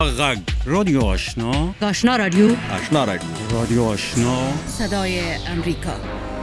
غگ رادیو آشنا، آشنا رادیو، آشنا رادیو، رادیو آشنا، صدای امریکا.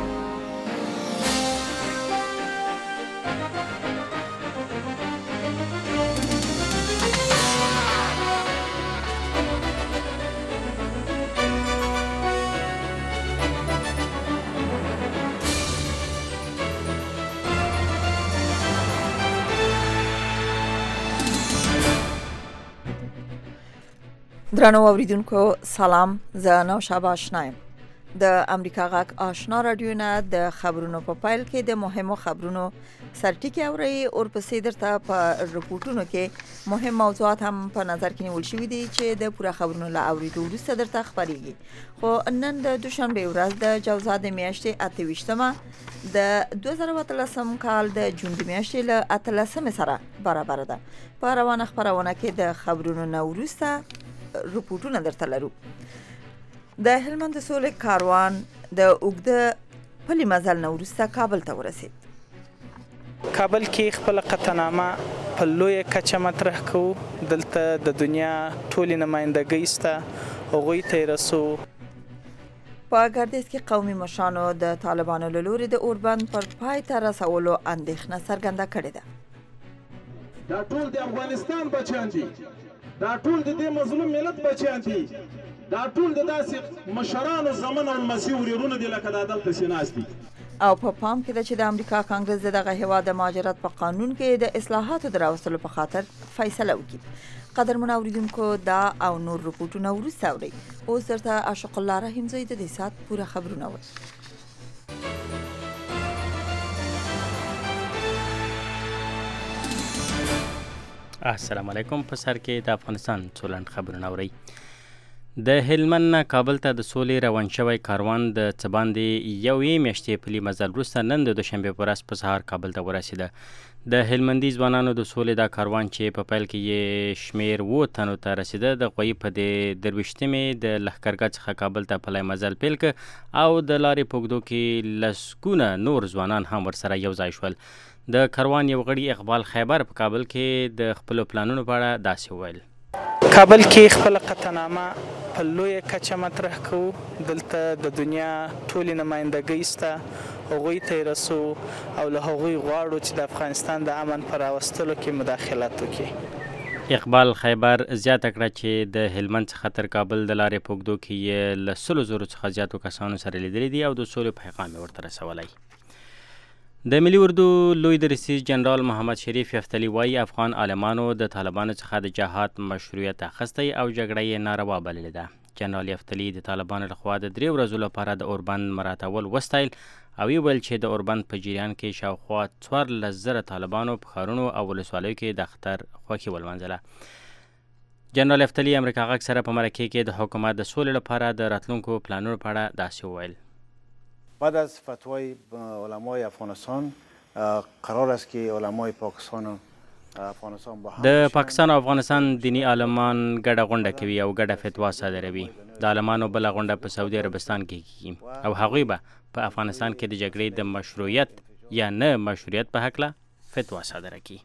درنو اوریدونکو سلام، زه نوشابه آشنایم. د امریکا غاک آشنا رادیو نه د خبرونو په پایل کې د مهمو خبرونو سرټیکي اوري او پسې درته په رپورټونو کې مهم موضوعات هم په نظر کې نیول شوي دي چې د پوره خبرونو له اوریدو وروسته درته خبريږي. خو نن د دوشنبه ورځ د جوزا د میاشتې 28مه د 2013 کال د جون د میاشتې له 13 سره برابر ده. په روانه خبرونه کې د خبرونو نه وروسته رپورټونه درته لرو. د هلمند د سولې کاروان د اوږده پلي مزل نه وروسته کابل ته ورسید. کابل کې خپل قطعنامه په لویه کچه مطرح کوو. دلته د دنیا ټولې نمایندګۍ سته، هغوی ته یې رسو. په ګردیز کې قومي مشرانو د طالبانو له لوري د اوربند پر پای ته رسولو اندېښنه څرګنده کړې ده. دا ټول د افغانستان بچیان دي، دا ټول د دې مظلوم ملت بچیان دي، دا ټول د داسې مشرانو زمن او مسیح ورورونه دي لکه دا دلته سیناست دي. او په پام کې ده چې د امریکا کانګرس دغه هیواد د مهاجرت په قانون کې د اصلاحاتو دراوستلو په خاطر فیصله وکړي. قدرمن اوریدونکو دا او نور رپورټونه وروسته اورئ. اوس درته عاشق الله رحیمزی د دې ساعت پوره خبرونه وایي. السلام علیکم. په سر کې د افغانستان څولند خبرونه اورئ. د هلمند نه کابل ته د سولې روان شوی کاروان د څه باندې یوې میاشتې پلي مزل وروسته نن د دوشنبې په ورځ په سهار کابل ته ورسېده. د هلمندي ځوانانو د سولې دا کاروان چې په پیل کې یې شمېر 7 تنو ته رسېده، د غویي په د 23مې د لښکرګاه څخه کابل ته پلی مزل پیل کړ او د لارې په اوږدو کې لسګونه نور ځوانان هم ورسره یو ځای شول. د کاروان یو غړي اقبال خیبر په کابل کې د خپلو پلانونو په اړه داسې وویل. کابل کې خپل قطعنامه په لویه کچه مطرح کوو. دلته د دنیا ټولې نمایندګۍ سته، هغوی ته یې رسو او له هغوی غواړو چې د افغانستان د امن په راوستلو کې مداخلت وکړي. اقبال خیبر زیاته کړه چې د هلمند څخه تر کابل د لارې په اوږدو کې یې له 100,000 څخه زیاتو کسانو سره لیدلي دي او د سولې پیغام یې ورته رسولی. د ملي اردو لوی درسیز جنرال محمد شریف یفتلی وایي افغان عالمانو د طالبانو څخه د جهاد مشروعیت اخیستی او جګړه یې ناروا بللې ده. جنرال یفتلی د طالبانو لخوا د 3 ورځو لپاره د اوربند مراتول وستایل او ویل چې د اوربند په جریان کې شاوخوا 14,000 طالبانو په ښارونو او ولسوالیو کې د اختر خوښي ولمانځله. جنرال یفتلی امریکا غاک سره په مرکه کې د حکومت د سولې لپاره د راتلونکو پلانونو په اړه داسې وویل. بعد از فتوای علمای افغانستان قرار است که علمای پاکستان و افغانستان با هم د پاکستان او افغانستان دینی عالمان ګډه غونډه کوي او ګډه فتوا صادروي. د عالمانو بله غونډه په سعودي عربستان کې کیږي او هغوی به په افغانستان کې د جګړې د مشروعیت یا نه مشروعیت په هکله فتوا صادره کړي.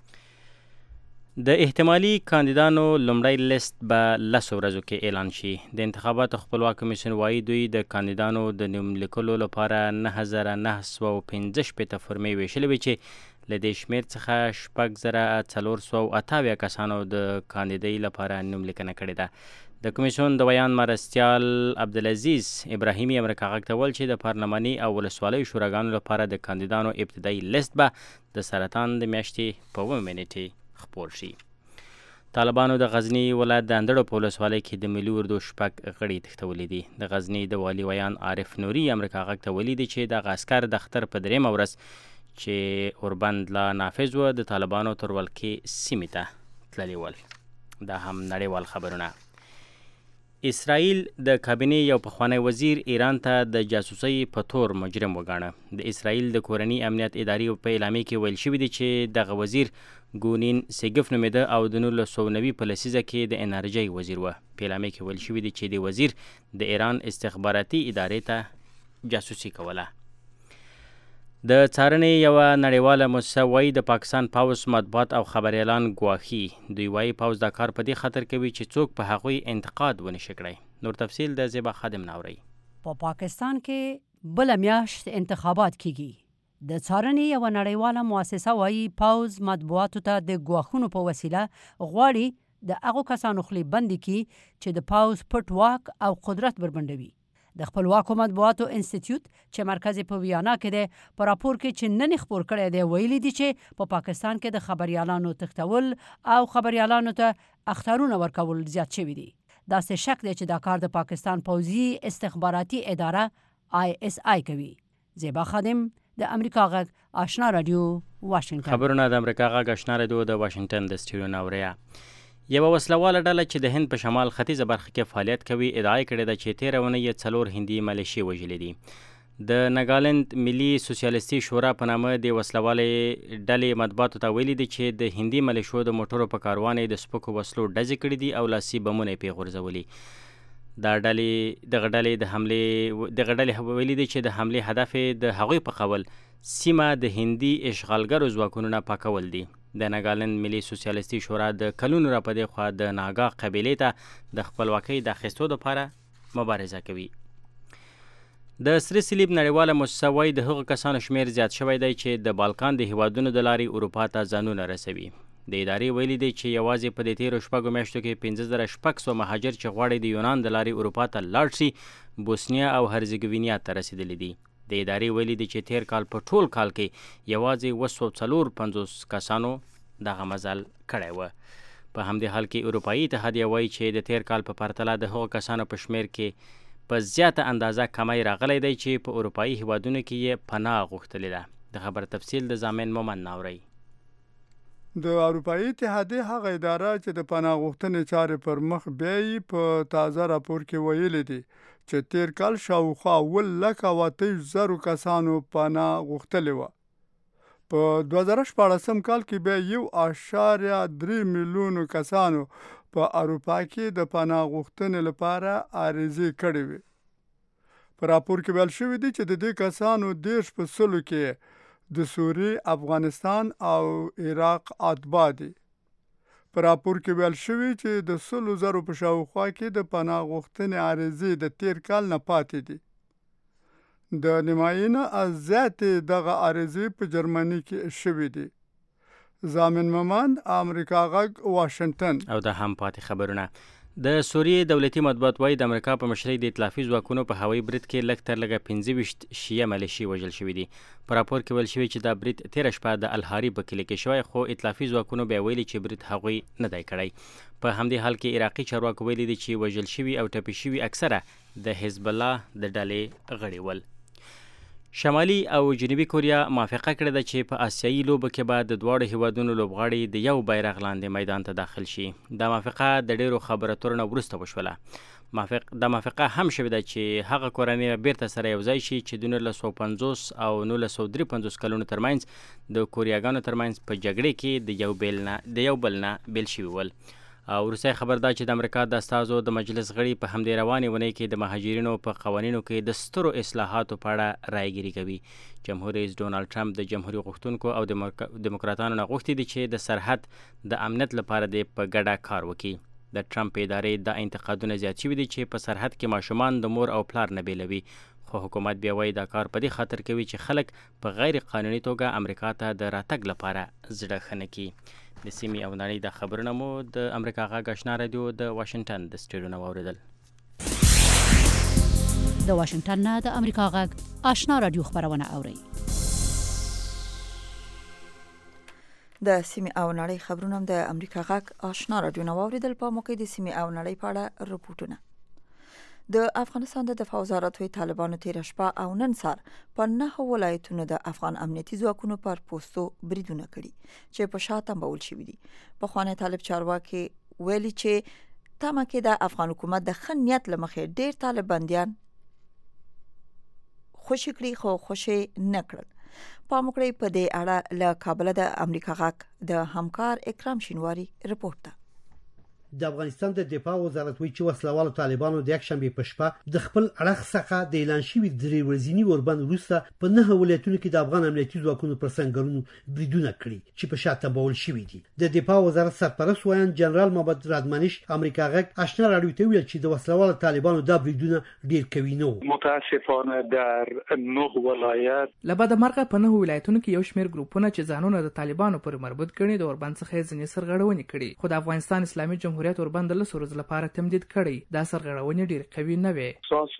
د احتمالي کاندیدانو لومړی لیست به 10 ورځو کې اعلان شي. د انتخاباتو خپلواک کمیسیون وایي دوی د کاندیدانو د نوم لیکلو لپاره 9,915 فرمې ویشلې وې چې له دې شمېر څخه 6,478 کسانو د کاندیدۍ لپاره نوم لیکنه کړې ده. د کمیسیون د ویان مرستیال عبدالعزیز ابراهیمي امریکا غاک ته وویل چې د پارلماني او ولسوالیو شوراګانو لپاره د کاندیدانو ابتدایي لیست به د سرطان د میاشتې په 9 نیټې خپور شي. طالبانو د غزنی ولایت د اندړو په ولسوالۍ کې د ملي اردو 6 غړي تښتولي دي. د غزنی د والي ویان عارف نوري امریکا غاک ته ویلي دي چې د عسکر د اختر په 3مه ورځ چې اوربند لا نافذ و د طالبانو تر ولکې سیمې ته تللي ول. دا هم نړیوال خبرونه. اسرائیل د کابینې یو پخوانی وزیر ایران ته د جاسوسۍ په تور مجرم وګاڼه. د اسرائیل د کورني امنیت ادارې په اعلامیه کې ویل شوي دي چې دغه وزیر ګونین سیګف نومېده او د 1990 په لسیزه کې د انرژۍ وزیر و. په اعلامیه کې ویل شوي دي چې د وزیر د ایران استخباراتي ادارې ته جاسوسي کوله. د څارنې یوه نړیواله مؤسسه وایي د پاکستان پوځ مطبوعات او خبریالان ګواښي. دوی وایي پوځ دا کار په دې خاطر کوي چې څوک په هغوی انتقاد ونشي کړی. نور تفصیل د زیبا خادم ناوري. په پاکستان کې بل میاشت انتخابات کیږي. د څارنې یوه نړیواله مؤسسه وایي پوځ مطبوعاتو ته د ګواښونو په وسیله غواړي د هغو کسانو خولې بندې کړي چې د پوځ پټ واک او قدرت بربنډوي. د خپلواکو مطبوعاتو انسټیټیوټ چې مرکز په ویانا کې دی په راپور کې چې نن خپور کړی دی ویلي دي چې په پاکستان کې د خبریالانو تښتول او خبریالانو ته اخطارونه ورکول زیات شوي دي. داسې شک دی چې دا کار د پاکستان پوځي استخباراتي اداره ISI کوي. زیبا خادم د امریکا غږ آشنا رادیو واشنگټن. خبرونه د امریکا غږ آشنا رادیو د واشنگټن د سټډیو ناوریا. یوه وسلواله ډله چې د هند په شمال ختیځه برخه کې فعالیت کوي ادعا کړې ده چې تېره اونۍ یې 4 هندي ملیشې وژلې دي. د ناګالند ملي سوسیالیستي شورا په نامه د وسلوالې ډلې مطبوعاتو ته ویلي دي چې د هندي ملیشو د موټرو په کاروان د سپکو وسلو ډزې کړي دي او لاسي بمونه یې پرې غورځولي. دغه ډلې ویلي دي چې د حملې هدف د هغوی په قول سیمه د هندي اشغالګرو ځواکونو نه پاکول دي. د ناګالند ملي سوسیالیستي شورا د کلونو را پدې خوا د ناګا قبیلې ته د خپلواکۍ د اخیستو لپاره مبارزه کوي. د سره صلیب نړیواله مؤسسه وایي د هغو کسانو شمیر زیات شوی دی چې د بالکان د هیوادونو د لارې اروپا ته ځانونه رسوي. د ادارې ویلي دی چې یوازې په دې تیرو شپږو میاشتو کې 15,600 مهاجر چې غواړي د یونان د لارې اروپا ته لاړ شي بوسنیا او هرزګوینیا ته رسیدلی دي. د ادارې ویلي دي چې تیر کال په ټول کال کې یوازې 254 کسانو دغه مزل کړی و. په همدې حال کې اروپایي اتحادیه وایي چې د تیر کال په پرتله د هغو کسانو په شمیر کې په زیاته اندازه کمی راغلی دی چې په اروپایي هیوادونو کې یې پناه غوښتلې ده. د خبر تفصیل د زامن مومن ناوري. د اروپایي اتحادیې هغه اداره چې د پناه غوښتنې چارې پر مخ بیایي په تازه راپور کې ویلي دي چې تیر کال شاوخوا 1,38,000 کسانو پناه غوښتلې وه. په 2014 کال کې به 1.3 میلیون کسانو په اروپا کې د پناه غوښتنې لپاره عریضې کړې وې. په راپور کې ویل شوي دي چې د دې کسانو 10% کې د سوریې، افغانستان او عراق اتباع دي. په راپور کې ویل شوي چې د 100,000 په شاوخوا کې د پناه غوښتنې عریضې د تیر کال نه پاتې دي. د نیمایي نه زیاتې دغه عریضې په جرمني کې شوي دي. زامن ممان، امریکا غږ، واشنگټن. او د هم پاتې خبرونه. د سوریې دولتي مطبوعات وایي د امریکا په مشرۍ د ائتلافي ځواکونو په هوایي برید کې لږ تر لږه 25 شیعه ملیشې وژل شوي دي. په راپور کې ویل شوي چې دا برید تېره شپه د الحاري په کلي کې شوی، خو ائتلافي ځواکونو بیا ویلي چې برید هغوی نه دی کړی. په همدې حال کې عراقي چارواکو ویلي دي چې وژل شوي او ټپي شوي اکثره د حزب الله د ډلې غړي ول. شمالي او جنوبي کوریا موافقه کړې ده چې په آسیایي لوبو کې به د دواړو هیوادونو لوبغاړي د یو بیرغ لاندې میدان ته داخل شي. دا موافقه د ډیرو خبرو اترو نه وروسته وشوله. دا موافقه هم شوې ده چې هغه کورنۍ بیرته سره یو ځای شي چې د 1950 او 1953 کلونو ترمنځ د کوریاګانو ترمنځ په جګړې کې د یو بل نه بیل شوي ول. او وروستی خبر دا چې د امریکا د استازو د مجلس غړي په همدې روانې اونۍ کې د مهاجرینو په قوانینو کې د سترو اصلاحاتو په اړه رایګیري کوي. جمهور رئیس ډونالډ ټرمپ د جمهوریت غوښتونکو او دیموکراتانو نه غوښتي دي چې د سرحد د امنیت لپاره د په ګډه کار وکړي. د ټرمپ ادارې د انتقادونه زیات شوي دي چې په سرحد کې ماشومان د مور او پلار نه بیلوي، خو حکومت بیا وایي دا کار په دې خاطر کوي چې خلک په غیر قانوني توګه امریکا ته د راتګ لپاره زړه ښه نه کړي. د سیمې او نړۍ د خبرونه مو د امریکا غږ آشنا رادیو د واشنگټن د سټډیو نه واورېدل. د واشنگټن نه د امریکا غږ آشنا رادیو خبرونه اورئ. د سیمې او نړۍ خبرونه د امریکا غږ آشنا رادیو نه واورېدل. په موقع د سیمې او نړۍ په اړه رپورټونه. د افغانستان د دفاع وزارت وی طالبانو تیر شپه او نن سار په 9 ولایتونو د افغان امنیتي ځواکونو پر پوستو بریدونه کړي چې په شاته بول شوي دي. په خوانه طالب چارواکي ویلي چې تمه کې د افغان حکومت د خنیت لمخې ډیر طالباندیان خوشی کړي خو خوشی نه کړل. په موقع په دې اړه له کابل د امریکا غږ د همکار اکرام شینواری رپورټ ده. د افغانستان د دفاع وزارت وایي چې وسلوالو طالبانو د یکشنبې په شپه د خپل اړخ څخه د اعلان شوي درې ورځني اوربند وروسته په 9 ولایتونو کې د افغان امنیتي ځواکونو پر سنګرونو بریدونه کړي چې په شاته بول شوي دي. د دفاع وزارت سرپرست وایي جنرال محمد رادمنش امریکا غږ آشنا راډیو ته ویل چې د وسلوالو طالبانو دا بریدونه ډیر کوي نو متاسفانه در 9 ولایت لبعد مرغه په 9 ولایتونو کې یو شمېر ګروپونه چې ځانونه د طالبانو پر مربوط کړي د اوربند څخه ځینې سرغړونې کړي، خو د افغانستان اسلامي جمهوریت اوربند له ورځې لپاره تمدید کړي. دا سرغړونې ډیر قوي نه وي.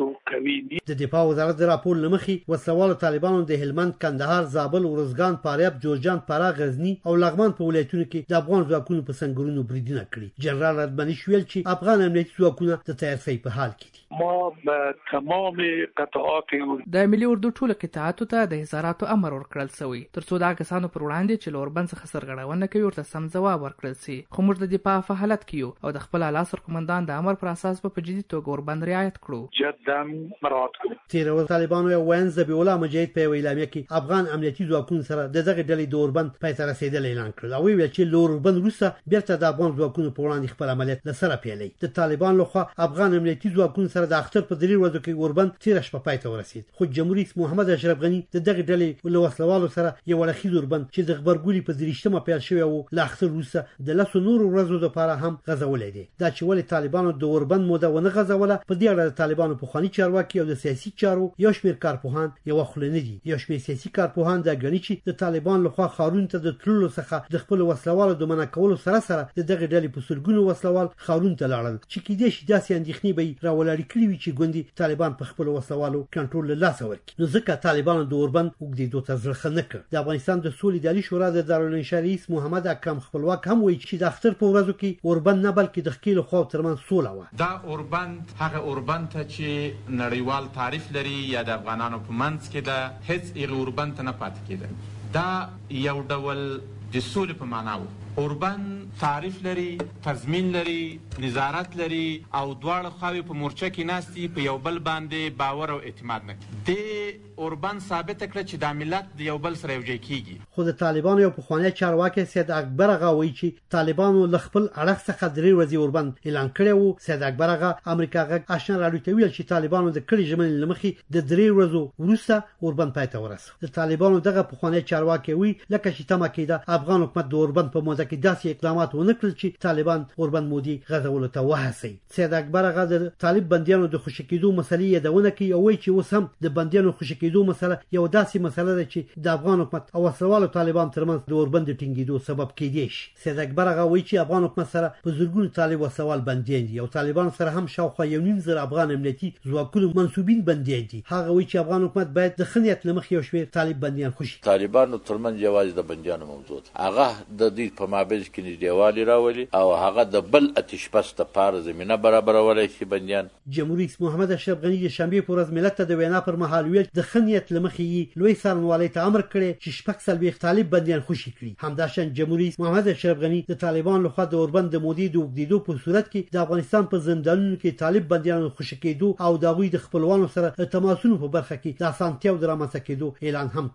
د دفاع وزارت د راپور لمخې وسلوالو طالبانو د هلمند، کندهار، زابل، ورزګان، فاریاب، جوزجان، فراه، غزنی او لغمان په ولایتونو کې د افغان ځواکونو په سنګرونو بریدونه کړي. جنرال رادمنش ویل چې افغان امنیتي ځواکونه د تیارسۍ په حال کې دي. ما به تمام قطعات د ملي اردو ټولو قطعاتو ته د هزاراتو امر ورکړل شوی ترڅو دا کسانو پر وړاندې چې لوربند څخه سرغړونه کوي ورته سم ځواب ورکړل شي. خو موږ د دفاع په حالت کې یو او د خپل اعلی سرقومندان د امر پر اساس په جدي توګه اوربند رعایت کړو. جدا مراعات کړو. تیر ورځ طالبانو یو وین ذبیح الله مجاهد په اعلامیه کې افغان امنیتي ځواکونو سره د دغه ډلې د اوربند پای ته رسیدل اعلان کړ. او ویل چې لوربند وروسته بیرته د افغان ځواکونو په وړاندې خپل عملیات لسره پیلي. د طالبان لخوا افغان امنیتي ځواکونو سره د اختر په 3 ورځو کې اوربند تیر شپه پای ته ورسید. خو جمهوریت رئیس محمد اشرف غنی د دغه ډلې له وسلوالو سره یو لخي اوربند چې د خبرګولي په 23مه پیل شوی او له اختر وروسته د لاسو نور ورځو لپاره هم غزولې دي. دا چې ولې طالبانو د اوربند موده ونه غزوله په دې اړه د طالبانو په خواني چارواکي او د سیاسي چارو یو شمېر کارپوهان یو خلنه دي. یو شمېر سیاسي کارپوهان دا غني چې د طالبان لخوا خارون ته د تللو څخه د خپل وسلوالو د منع کولو سره سره د دغه ډلې په سلګونو وسلوال خارون ته لاړل چې کېدې شي داسې اندېښنې به راولاري کړي وي چې ګوندي طالبان په خپل وسلوالو کنټرول له لاسه ورکړي. نو ځکه طالبانو د اوربند وګړي ته ځل نه کړ. د افغانستان د سولې د عالی شورا د دارالانشا رئیس محمد اکرم خپلواک هم وایي چې د اختر په ورځو کې اوربند نه بلکې د خکیلو خو ترمن سوله و. دا اوربند هغه اوربند ته چې نړیوال تعریف لري یا د افغانانو په منځ کې ده، هیڅ یې اوربند ته نه پاتې کېده. دا یو ډول د سولې په معنا و. اوربند تعریف لري، تضمین لري، نظارت لري او دواړه خواوې په مورچه کې ناستي په یو بل باندې باور او اعتماد نه کوي. د اوربند ثابت کړ چې د ملت د یو بل سره یوځای کیږي. خو د طالبانو یو پخوانی چارواکي سید اکبر اغا وایي چې طالبانو له خپل اړخ څخه 3 ورځې اوربند اعلان کړی وو. سید اکبر اغا امریکا غږ آشنا راډیو ته ویل چې طالبانو د کړي ژمنې لمخې د 3 ورځو وروسته اوربند پای ته ورسېد. د طالبانو دغه پخوانی چارواکي وی لکه چې تمه کېده افغان حکومت د اوربند په موده کې داسې اقدامات ونه کړل چې طالبان اوربند مودي غزولو ته وهڅوي. سید اکبر اغا د طالب بندیانو د خوشی کېدو مسلې یادونه کوي او وایي چې اوس هم د بندیانو خوشی کېدو مسله یو داسې مسله ده چې د افغان حکومت او وسلوالو طالبان ترمنځ د اوربند ټینګېدو سبب کېدی شي. سید اکبر اغا وایي چې افغان حکومت سره په زرګونو طالب وسوال بندیان دي او طالبان سره هم شاوخوا 1.5 افغان امنیتي ځواکونو منسوبین بندیان دي. هغه وایي چې افغان حکومت باید د خنیت لمخ یو شمېر طالب بندیان خوشي. طالبانو ترمنځ یوازې د بندیانو موضوع ده. هغه د دې په مابينځ کې نږدېوالی راولي او هغه د بل اتشپس لپاره زمينه برابرولای شي بندیان. جمهوریت رئیس محمد اشرف غنی د شنبه په ورځ ملت ته د وینا پر مهال ویل د خنیت لمخې لوی څارنوالۍ ته امر کړی چې شپږ څلوېښت طالب بندیان خوشي کړي. همداشان جمهوریت رئیس محمد اشرف غنی د طالبان لخوا د اوربند د مودې د وګړو په صورت کې د افغانستان په زندانونو کې طالب بندیانو خوشي کېدو او د غوي د خپلوانو سره تماسونو په برخه کې د اسانتیاو درامه کېدو اعلان هم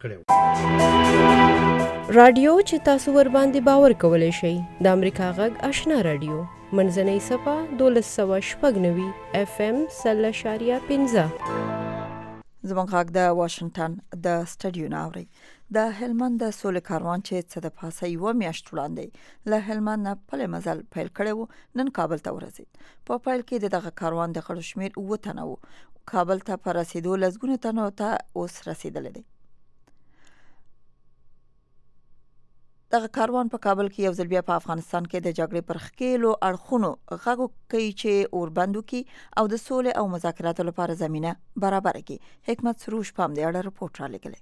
کړی. رادیو چې تاسو ور باندې باور کولای شئ د امریکا غږ آشنا رادیو منځنۍ صفه 1290 FM 0.15 زموږ غږ د واشنگټن د سټډیو ناوړي. د هلمند د سولې کاروان چې څه د پاسه یو میاشت وړاندې له هلمند نه پله مزل پیل کړو نن کابل ته ورسید. په پیل کې دغه کاروان د غړو شمیر 9 تنه وو. کابل ته پر رسیدو لږونه تنه ته اوس رسیدل دي. دغه کاروان په کابل کې یو ځل بیا په افغانستان کې د جګړې پر خکېلو اړخونو غږ کوي چې اوربند وکړي او د سولې او مذاکراتو لپاره زمینه برابر کړي. حکمت سروش په دې اړه رپورټ را لګلې.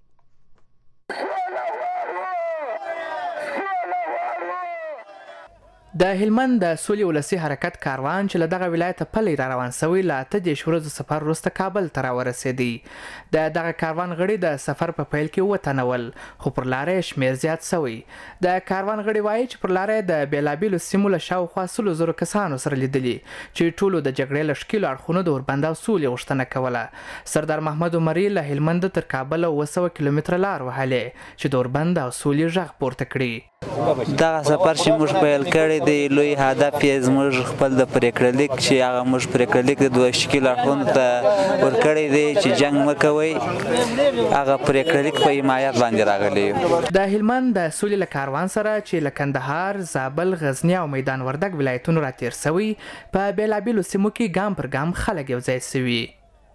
د هلمند د سولې ولسی حرکت کاروان چې له دغه ولایت پلې را روان شوی له 8 ورځې سفر وروسته کابل ته راورسېدی. دغه کاروان غړي د سفر په پیل کې وتنول خو پر لارې شمیر زیات شوی. د کاروان غړي وایي چې پر لارې د بیلابیلو سیمو له شاوخوا 100,000 کسانو سره لیدلي چې ټولو د جګړې له شکیلو اړخونو د اوربند او سولې غوښتنه کوله. سردار محمد عمري له هلمند تر کابل 200 کیلومتره لار وهلې چې د اوربند او سولې غږ پورته کړي. دغه سفر چې موږ پیل کړی دی لوی هدف یې زموږ خپل د پریکړه لیک چې هغه موږ پریکړه لیک د 2 شکیل اړخونو ته ورکړی دی چې جنګ مه کوئ، هغه پریکړه لیک په حمایت باندې راغلی یو. د هلمند د سولې له کاروان سره چې له کندهار، زابل، غزنی او میدان وردګ ولایتونو راتېر سوي په بېلابېلو سیمو کې ګام پر ګام خلک یوځای سوي.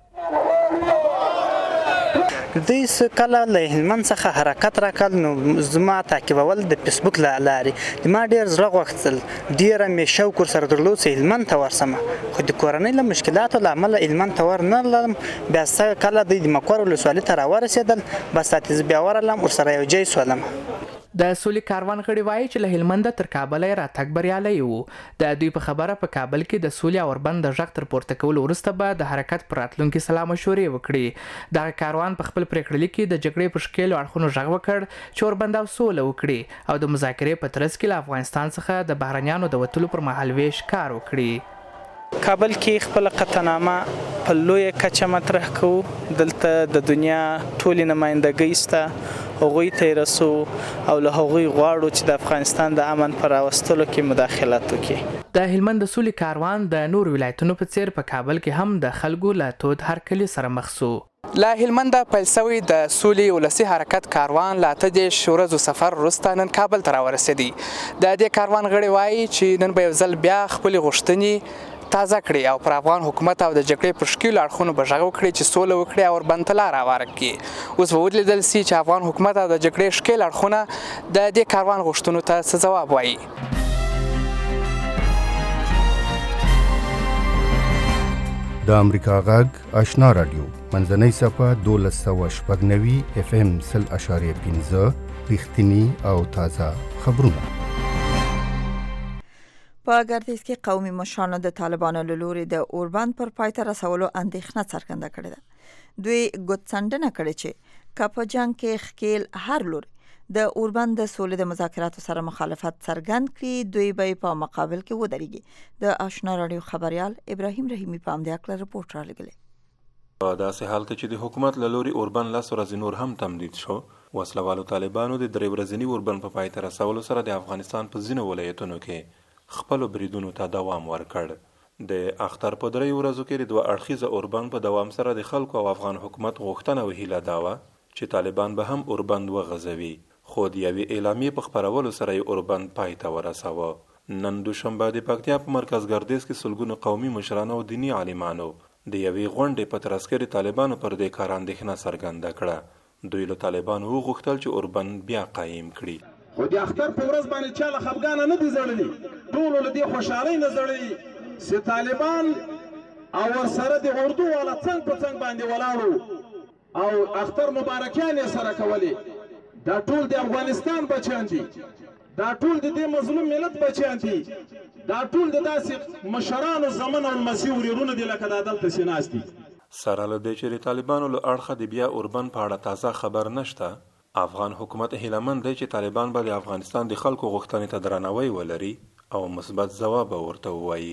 دوی کله له هلمند څخه حرکت راکړل نو زما تعقیبول د فیسبوک له لارې ما ډېر زړه غوښتل، ډېره مې شوق ورسره درلود چې هلمند ته ورسم، خو د کورنۍ له مشکلاتو له امله هلمند ته ورنه لرم. بیا کله دوی د مقر ولسوالۍ ته راورسېدل، بس زه بیا ورغلم، ورسره یو ځای شولم. د سولې کاروان غړي وایي چې له هلمند تر کابل راتګ بریالی و. د دوی په خبره په کابل کې د سولې او اوربند د غږ تر پورته کولو وروسته به د حرکت پر راتلونکي سلا مشورې وکړي. دغه کاروان په خپل پریکړه لیک کې د جګړې په ښکېلو اړخونو غږ وکړ چې اوربند او سوله وکړي او د مذاکرې په ترڅ کې له افغانستان څخه د بهرنیانو د وتلو پر مهال ویش کار وکړي. کابل کې خپل قطعنامه په لوی کچه مطرح کوو، دلته د دنیا ټولې نمایندګۍ سته، هغوی ته رسو او له هغوی غواړو چې د افغانستان د امن پر راوستلو کې مداخلت وکړي. د هلمند د سولې کاروان د نور ولایتونو په څیر په کابل کې هم د خلکو له تود هرکلي سره مخ شو. له هلمند پیل شوی د سولې ولسي حرکت کاروان له 18 ورځو سفر وروسته نن کابل ته راورسېدی. د دې کاروان غړي وایي چې نن به یو ځل بیا خپلې غوښتنې تازه کړي او پر افغان حکومت او د جګړې پر ښکېلو اړخونو به غږ وکړي چې سوله وکړي او اوربند ته لاره هواره کړي. اوس به ولیدل سي چې افغان حکومت او د جګړې ښکېل اړخونه د دې کاروان غوښتنو ته څه ځواب وایي. د امریکا غږ آشنا رادیو منځنۍ صفحه 1290 FM 0.5 رښتینی او تازه خبرونه. په ګردیز کې قومي مشرانو د طالبانو له لوري د اوربند پر پای ته رسولو اندېښنه څرګنده کړې ده. دوی ګوتڅنډنه کړې چې که په جنګ کې ښکېل هر لوري د اوربند د سولې د مذاکراتو سره مخالفت څرګند کړي، دوی به په مقابل کې ودرېږي. د آشنا رادیو خبریال ابراهیم رحیمي په همدې اړه رپورټ رالیږلی. په داسې حال کې چې د حکومت له لوري اوربند 10 ورځې نور هم تمدید شو، وسلوالو طالبانو د 3 ورځني اوربند په پای ته رسولو سره د افغانستان په ځینو ولایتونو کې خپل بریدونو ته دوام ورکړ. د اختر په 3 ورځو کې د 2 اړخیزه اوربند په دوام سره د خلکو او افغان حکومت غوښتنه او هیله دا وه چې طالبان به هم اوربند وغځوي، خو د یوې اعلامیې په خپرولو سره یې اوربند پای ته ورساوه. نن دوشنبه د پکتیا په مرکز ګردیز کې سلګونو قومي مشرانو او دیني عالمانو د یوې غونډې په ترڅ کې طالبانو پر دې کار اندېښنه څرګنده کړه. دوی له طالبانو وغوښتل چې اوربند بیا قایم کړي. خو د اختر په ورځ باندې چا له خفګانه نه دي زړلي، ټولو له دې خوشحالۍ نه زړلي چې طالبان او ورسره د اردو والا څنګ په څنګ باندې ولاړو او اختر مبارکیان یې سره کولې. دا ټول د افغانستان بچیان دي، دا ټول د دې مظلوم ملت بچیان دي، دا ټول د داسې مشرانو زمن او المسیح ورېرونه دي لکه دا دلته چې ناست دي. سره له دې چې د طالبانو له اړخه د بیا اوربند په اړه تازه خبر نشته، افغان حکومت هیلهمند دی چې طالبان به د افغانستان د خلکو غوښتنې ته درناوی ولري او مثبت ځواب ورته ووایي.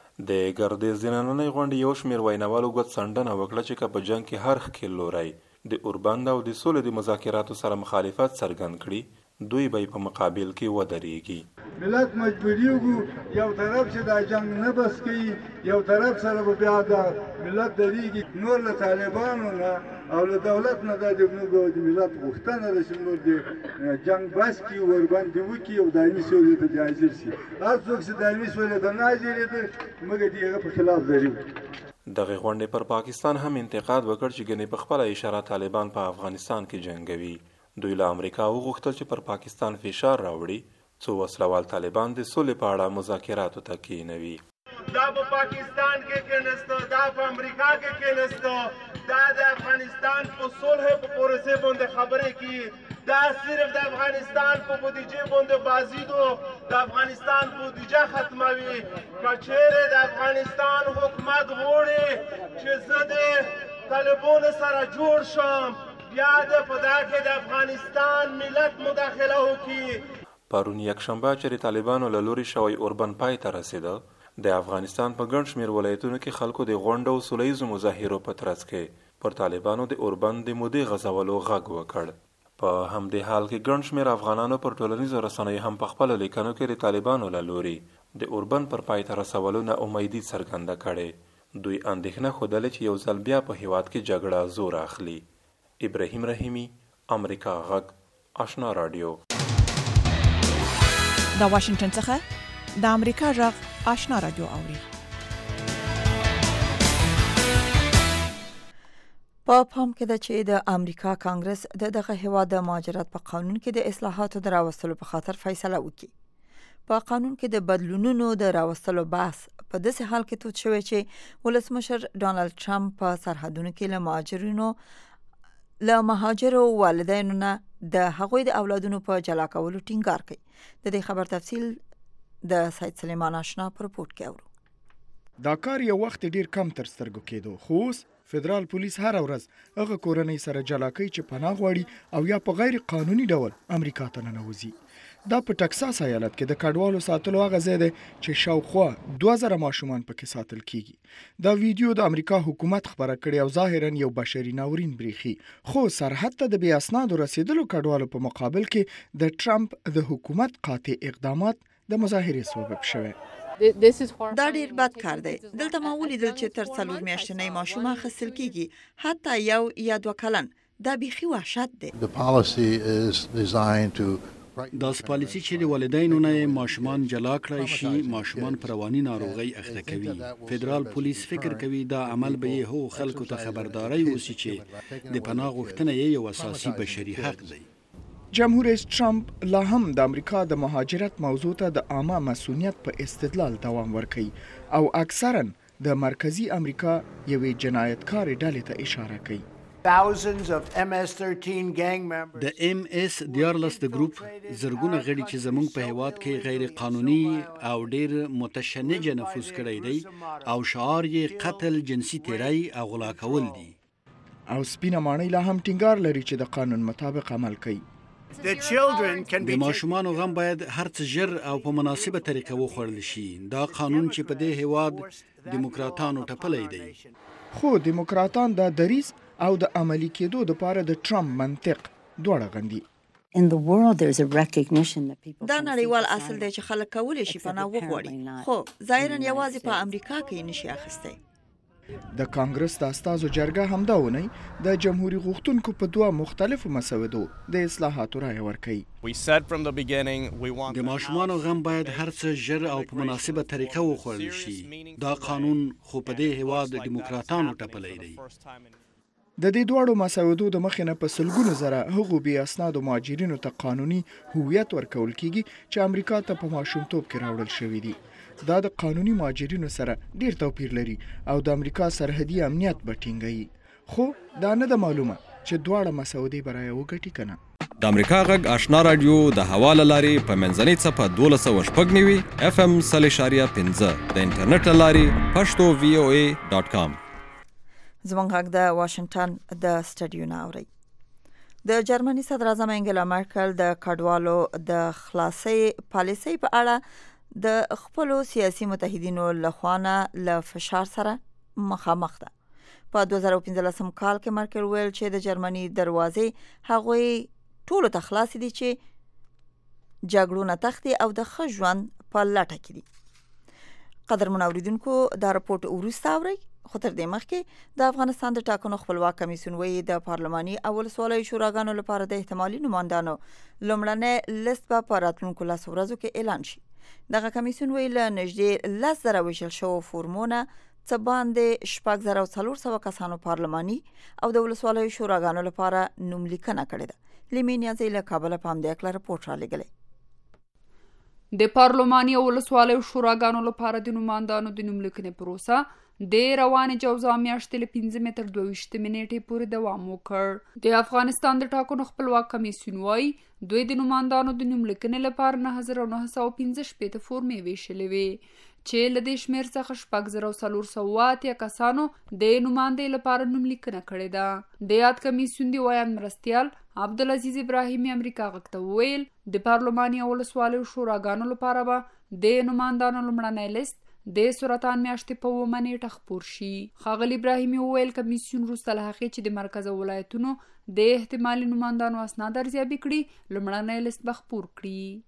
د ګردیز د نننۍ غونډې یو شمېر ویناوالو ګوتڅنډنه وکړه چې که په جنګ کې هر ښکېل لوری د اوربند او د سولې د مذاکراتو سره مخالفت څرګند کړي، دوی به په مقابل کې ودرېږي. ملت مجبوریږي یو طرف چې دا جنگ نه بس کوي، یو طرف سره به بیا دا ملت درېږي. نور له طالبانو نه او له دولت نه دا د ملت غوښتنه ده چې نور د جنگ بس کړي، اوربند دې وکړي او دایمي سولې ته حاضر شي. هر څوک چې دایمي سولې ته نه حاضرېده موږ د هغه په خلاف دریږو. دغه غونډې پر پاکستان هم انتقاد وکړ چې ګنې په خپله اشاره طالبان په افغانستان کې جنګوي. دوی له امریکا وغوښتل چې پر پاکستان فشار راوړي څو وسلوال طالبان د سولې په اړه مذاکراتو ته کېنوي. دا په پاکستان کې کېنسته، دا په امریکا کې کېنسته، دا د افغانستان په صلح په پروسې باندې خبرې کوي، دا صرف د افغانستان په بودیجې باندې بازی دو، د افغانستان بودیجه ختموي. که چیرې د افغانستان حکومت غواړي چې زه د طالبانو سره جوړ شم، بیا د په دا کې د افغانستان ملت مداخله وکړي. پرون یکشنبه چې طالبانو له لوري شوی اوربند پای ته رسېده، د افغانستان په ګڼ شمېر ولایتونو کې خلکو د غونډو او سوله ییزو مظاهرو په ترڅ کې پر طالبانو د اوربند د مودې غځولو غږ وکړ. په همدې حال کې ګڼ شمېر افغانانو پر ټولنیزو رسنیو هم په خپلو لیکنو کې د طالبانو له لوري د اوربند پر پای ته رسولو نه امیدي څرګنده کړې. دوی اندېښنه ښودلې چې یو ځل بیا په هیواد کې جګړه زور اخلي. ابراهیم رحیمي، امریکا غږ، آشنا رادیو. د واشنگټن څخه د امریکا غږ آشنا رادیو اوري. په پام کې ده چې د امریکا کانګرس دغه هیواد د مهاجرت په قانون کې د اصلاحاتو د راوستلو په خاطر فیصله وکړي. په قانون کې د بدلونونو د راوستلو بحث په داسې حال کې تود شوی چې ولسمشر ډانلډ ټرمپ په سرحدونو کې له مهاجرو والدینو نه د هغوی د اولادونو په جلا کولو ټینګار کوي. د دې خبر تفصیل د سید سلیمان آشنا په رپورت کې اورو. دا کار یو وخت ډیر کم تر سترګو کېدو، خو اوس فدرال پولیس هر ورځ هغه کورنۍ سره جلا کوي چې پناه غواړي او یا په غیر قانوني ډول امریکا ته ننوځي. دا په ټکساس ایالت کې د کډوالو ساتلو هغه ځای دی چې شاوخوا 2000 ماشومان پکې ساتل کیږي. دا ویډیو د امریکا حکومت خبره کړې او ظاهرا یو بشري ناورین بریخي، خو سرحد ته د بې اسنادو رسیدلو کډوالو په مقابل کې د ټرمپ د حکومت قاطع اقدامات د مظاهرې سبب شوه. دا ډیر بد کار دی. دلته ما ولیدل چې تر 4 میاشتنۍ ماشوم اخیستل کیږي، حتی یو یا 2 کلن. دا بیخي وحشت دی. داس پالیسی چې د والدینو نه ماشومان جلا کړای شي، ماشومان پر رواني ناروغي اخته کوي. فدرال پولیس فکر کوي دا عمل به هو خلکو ته خبرداري وسی چې د پناه غوښتنه یو اساسي بشري حق دی. جمهور رئیس ټرمپ لا هم د امریکا د مهاجرت موضوع ته د عامه مسؤلیت په استدلال دوام ورکوي او اکثرا د مرکزی امریکا یوې جنایتکار ډلې ته اشاره کوي. د MS-14 د ګروپ زرګونه غړي چې زموږ په هیواد کې غیر قانوني او ډیر متشنج نفوذ کړی دی او شعار یې قتل، جنسي تیری او غلا کول دي. او سپینه ماڼۍ لا هم ټینګار لري چې د قانون مطابق عمل کوي. د ماشومانو غم باید هر څه ژر او په مناسبه طریقه وخوړل شي. دا قانون چې په دې هیواد دیموکراتانو ټپلی دی. خو دیموکراتان دا دریځ او د عملي کېدو لپاره د ټرمپ منطق دواړه غندي. دا نړیوال اصل دی چې خلک کولی شي پناه وغواړي، خو ظاهرا یوازې په امریکا کې نشي اخیستی. د کانګرس د استازو جرګه همدا ونی د جمهوریت غوښتونکو په 2 مختلفو مسودو د اصلاحاتو رایه ورکړي. د ماشومانو غم باید هر څه ژر او په مناسبه طریقه وخوړل شي. دا قانون خو په دې هیواد دیموکراتانو ټپلی دی. د دې دوړو مسودو د مخې نه په سلګونو زره هغو بې اسنادو مهاجرینو ته قانوني هویت ورکول کیږي چې امریکا ته په ماشومتوب کې راوړل شوي دي. دا د قانوني مهاجرینو سره ډیر توپیر لري او د امریکا سرحدي امنیت به ټینګوي. خو دا نه ده معلومه چې دواړه مسودې به رایه وګټي که نه. د امریکا غږ آشنا رادیو د هوا له لارې په منځنۍ څپه 1290 FM 0.5 د انټرنیټ له لارې پښتو VOA.com. زموږ غږ د واشنگټن د سټډیو نه اوري. د جرمني صدر اعظم انګلا مرکل د کډوالو د خلاصي پالیسۍ په اړه د خپل سیاسي متحدینو لخوانه له فشار سره مخامخ ده. په 2015 کال کې مرکل ویل چې د جرمني دروازې هغوی ټولو ته خلاصې دي چې جګړو نه تښتي او د ښه ژوند په لټه کې دي. قدرمن اوریدونکو دا رپورټ وروسته اورئ، خو تر دې مخکې د افغانستان د ټاکنو خپلواک کمیسیون وایي د پارلماني او ولسوالیو شوراګانو لپاره د احتمالي نمایندانو لومړنی لیست به په راتلونکو 10 ورځو کې اعلان شي. دغه کمیسیون ویل نږدې 10,000 ویشل شوو فورمونه څه باندې 4,400 کسانو پارلماني او د ولسوالیو شوراګانو لپاره نوملیکنه کړې ده. لیمین یازی له کابل په همدې اړه رپورټ رالیږلی. د پارلماني او ولسوالیو شوراګانو لپاره د نوماندانو د نوملیکنې پروسه د روانې جوزا میاشتې له 15 تر 22 نیټې پورې دوام وکړ. د افغانستان د ټاکنو خپلواک کمیسیون وایي دوی د نوماندانو د نوملیکنې لپاره 9,915 فورمې ویشلې وې چې له دې شمېر څخه 4,408 کسانو د نوماندۍ لپاره نوملیکنه کړې ده. د یاد کمیسیون دی ویان مرستیال عبدالعزیز ابراهیمي امریکا غږ ته وویل د پارلماني او ولسوالیو شوراګانو لپاره به د نوماندانو لومړنی لیست د سرطان میاشتې په 9 نیټه خپور شي. ښاغلي ابراهیمي وویل کمیسیون وروسته له هغې چې د مرکز او ولایتونو د احتمالي نوماندانو اسناد ارزیابي کړي لومړنی لیست به خپور کړي.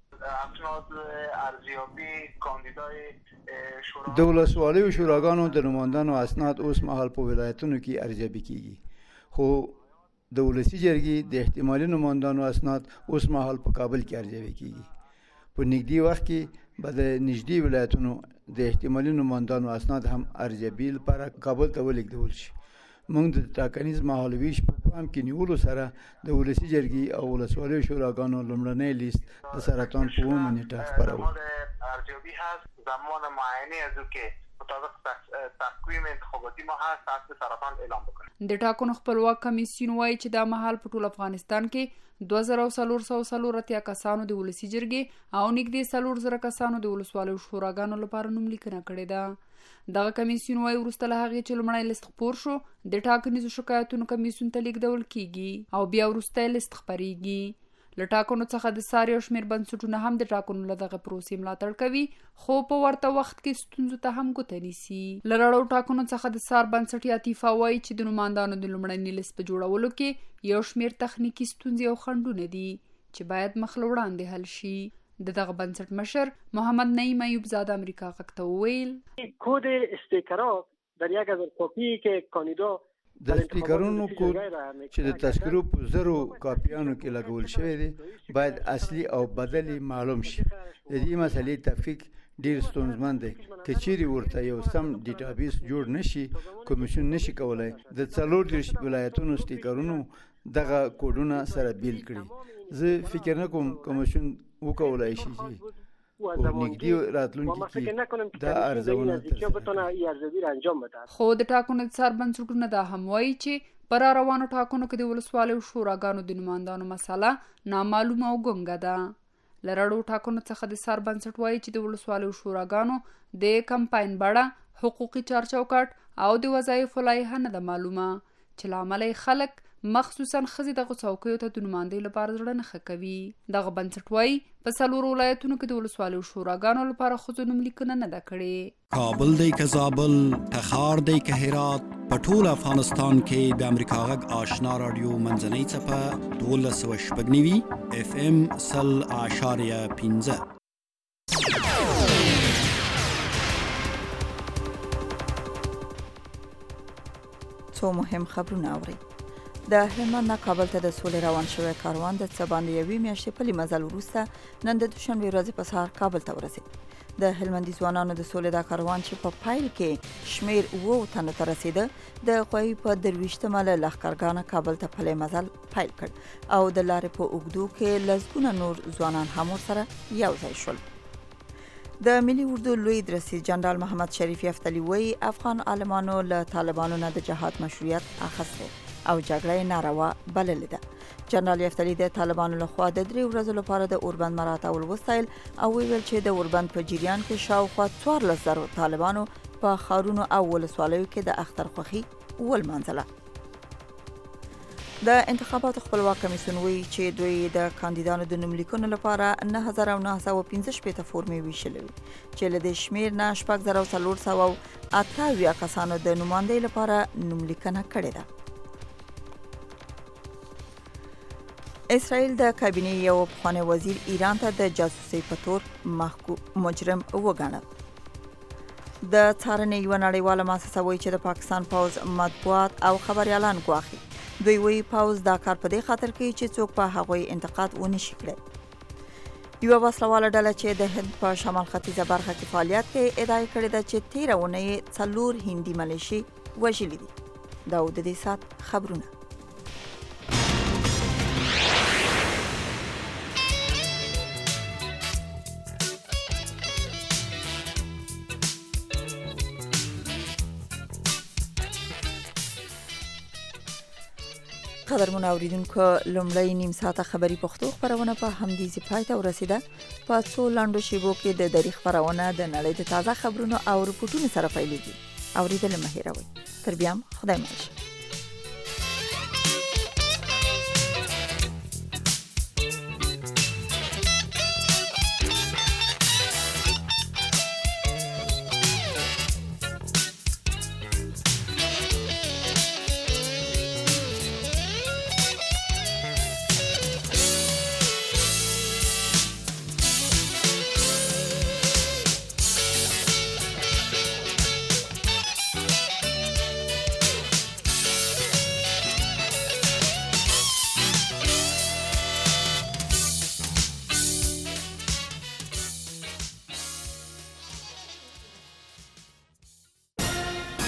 د ولسوالیو شوراګانو د نوماندانو اسناد اوس مهال په ولایتونو کې ارزیابي کیږي، خو د ولسی جرګې د احتمالي نوماندانو اسناد اوس مهال په کابل کې ارزیابي کیږي. په نږدې وخت کې به د نږدې ولایتونو د احتمالي نوماندانو اسناد هم ارزیابي لپاره کابل ته ولېږدول شي. موږ د ټاکنیز مهالویش په پام کې نیولو سره د ولسی جرګې او ولسوالیو شوراګانو لومړنی لیست د سرطان په 9 نیټه خپروو. ارزیابی هست زمان معاینه از که مطابق تقویم انتخاباتی ما هست حد سرطان اعلام بکنه. د ټاکنو خپلواک کمیسیون وایي چې دا مهال په ټول افغانستان کې 2440 کسانو د ولسی جرګې او نږدې 400 کسانو د ولسوالیو شوراګانو لپاره نوم لیکنه کړې ده. دغه کمیسیون وایي وروسته له هغې چې لومړی لیست خپور شو د ټاکنیزو شکایتونو کمیسیون ته لیږدول کیږي او بیا وروستی لیست خپریږي. له ټاکنو څخه د سار یو شمېر بنسټونه هم د ټاکنو له دغه پروسې ملاتړ کوي، خو په ورته وخت کې ستونزو ته هم ګوته نیسي. له رړو ټاکنو څخه د سار بنسټ عطیفه وایي چې د نوماندانو د لومړني لیست په جوړولو کې یو شمېر تخنیکي ستونزې او خنډونه دي چې باید مخ له وړاندې حل شي. دغه بنسټ مشر محمد نعیم ایوب زاده امریکا غږ ته وویل کد استیکرات در 1000 کاپی که کاندیدا د سپیکرونو کود چې د تذکرو په 0 کاپیانو کې لګول شوی دی باید اصلي او بدلی معلوم شي. د دې مسلې تفکیک ډیر ستونزمن دی. که چیرې ورته یو سم ډیټابیس جوړ نشي کمیسیون نشي کولای د 40 ولایتونو سپیکرونو دغه کوډونه سره بیل کړي. زه فکر نه کوم کمیسیون وکولای شي چې په نږدې راتلونکي کې دا ارزونه انجام بده. خو د ټاکنو د سر بنسټونه دا هم وایي چې پر روانو ټاکنو کې د ولسوالیو شوراګانو د نوماندانو مسله نامعلومه او ګنګه ده. له رړو ټاکنو څخه د سر بنسټ وایي چې د ولسوالیو شوراګانو د کمپاین بڼه حقوقي چارچوکاټ او د وظایفو لایحه نه ده معلومه چې له امله خلک مخصوصا ښځې دغو څوکیو ته د نوماندۍ لپاره زړه نه ښه کوي. دغه بنسټ وایي په 4 ولایتونو کې د ولسوالیو شوراګانو لپاره ښځو نوم لیکنه نه ده کړې. کابل دی که زابل، تخار دی که هرات، په ټول افغانستان کې د امریکا غږ آشنا رادیو منځنۍ څپه 1290 FM 0.15. څو مهم خبرونه اوري. د هلمند نه کابل ته د سولې روان شوی کاروان د څه باندې یوې میاشتې پلي مزل وروسته نن د دوشنبې ورځې په سهار کابل ته ورسېد. د هلمندي ځوانانو د سولې دا کاروان چې په پیل کې شمیر 9 تنو ته رسیده د غوی په 23مه له لښکرګاه کابل ته پلي مزل پیل کړ او د لارې په اوږدو کې لسګونه نور ځوانان هم ورسره یو ځای شول. د ملي اردو لوی رئیس جنرال محمد شریف یفتلی وایي افغان عالمانو له طالبانو نه د جهاد مشروعیت اخیستی او جګړه ناروا بللې ده. جنرال یفتلی د طالبانو لخوا د 3 ورځو لپاره د اوربند مراتب وستایل او ویل چې د اوربند په جریان کې شاوخوا 14,000 طالبانو په خارونو او ولسوالیو کې د اختر خوخي ولمانځله. د انتخاباتو خپلواک کمیسیون وایي چې دوی د کاندیدانو د نوم لیکنو لپاره 9915 فورمې ویشلې چې له دې شمیر نه 4428 کسانو د نوماندۍ لپاره نوم لیکنه کړې ده. اسرائیل د کابینې یو پخوانی وزیر ایران ته د جاسوسۍ په تور مجرم وګاڼه. د څارنې یو نړیواله مؤسسه وایي چې د پاکستان پوځ مطبوعات او خبريالان ګواښي. دوی وایي پوځ دا کار په دې خاطر کوي چې څوک په هغوی انتقاد ونه شي کړی. یو وسلواله ډله چې د هند په شمال ختیځه برخه کې فعالیت کوي ادعا کړې ده چې 13 اونۍ 4 هندي ملیشي وژلي دي. دا د دې سات خبرونه. قدرمن اوریدونکو لومړی نیم ساعته خبری پښتو خبرونه په همدې ځای ته ورسیده. په څو لاندو شیبو کې د دری خبرونه د نړۍ د تازه خبرونو او رپورټونو سره پیلېږي. اوریدل مه هېروئ. تر بیا خدای مل.